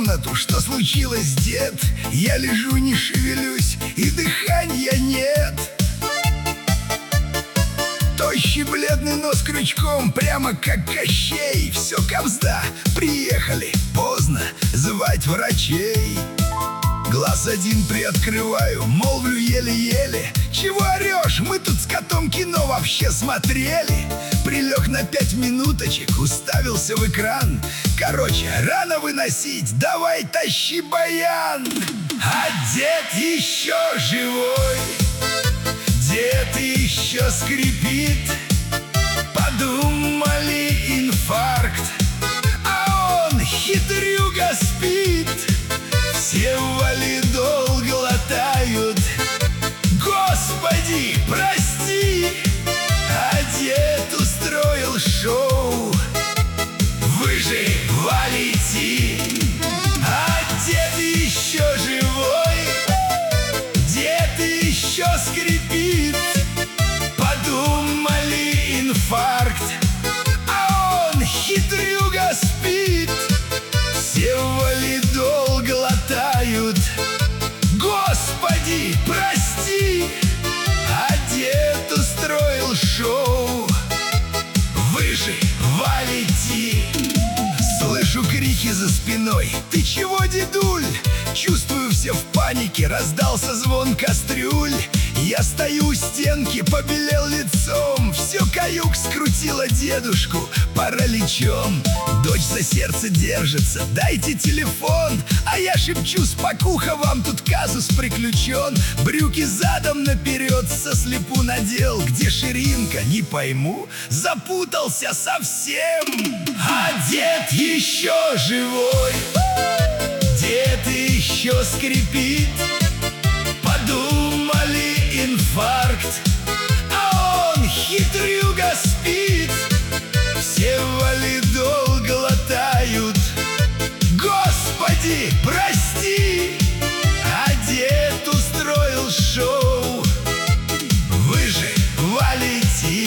комнату, что случилось, дед? Я лежу, не шевелюсь, и дыхания нет. Тощий бледный нос крючком, прямо как Кощей. Все, кабзда, приехали, поздно звать врачей. Глаз один приоткрываю, молвлю еле-еле: чего орешь? Мы тут с котом кино вообще смотрели. Прилег на 5 минуточек, уставился в экран. Короче, рано выносить, давай тащи баян. А дед еще живой, дед еще скрипит. Подумали, инфаркт, а он хитрюга спит. Все валидол глотают, Господи, прости. А дед устроил шоу, вы же валите. А дед еще живой, дед еще скрипит. Подумали, инфаркт, а он хитрюга спит. Все валидол глотают, Господи, прости. А дед устроил шоу, вы же валите. Слышу крики за спиной: ты чего, дедуль? Чувствую, все в панике, раздался звон кастрюль. Я стою у стенки, побелел лицом. Все, каюк скрутила дедушку параличом. Дочь за сердце держится, дайте телефон. А я шепчу: спокуха, вам тут казус приключен. Брюки задом наперед сослепу надел. Где ширинка, не пойму, запутался совсем. А дед еще живой, дед еще скрипит. Подумали, инфаркт, а он хитрюга спит. Все валидол глотают, Господи, прости. А дед устроил шоу, вы же валите.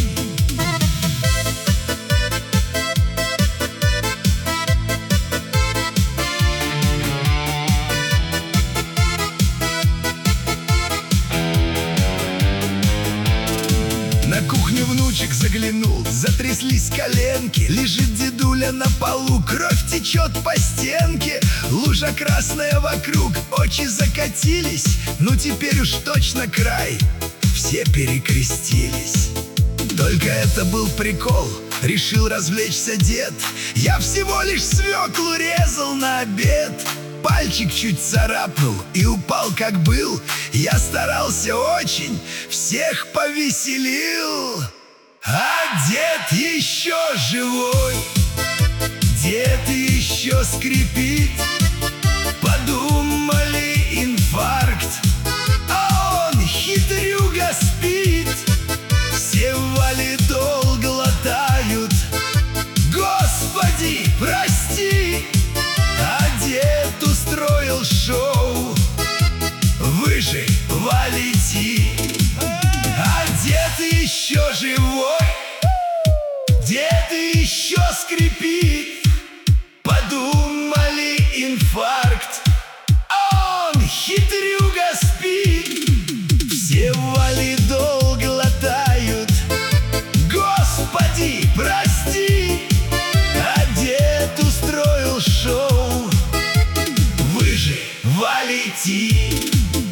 На кухню внучек заглянул, затряслись коленки. Лежит дедуля на полу, кровь течет по стенке. Лужа красная вокруг, очи закатились. Ну теперь уж точно край, все перекрестились. Только это был прикол, решил развлечься дед. Я всего лишь свеклу резал на обед. Пальчик чуть царапнул и упал, как был. Я старался очень, всех повеселил. А дед еще живой, дед еще скрипит. Подумали, инфаркт, а он хитрюга спит. Все валидол глотают, Господи, прости. А дед устроил шоу, вы же валите. А дед еще живой, дед еще скрипит. Подумали, инфаркт, а он хитрюга спит. Все валидол глотают, Господи, прости. А дед устроил шоу, вы же валите.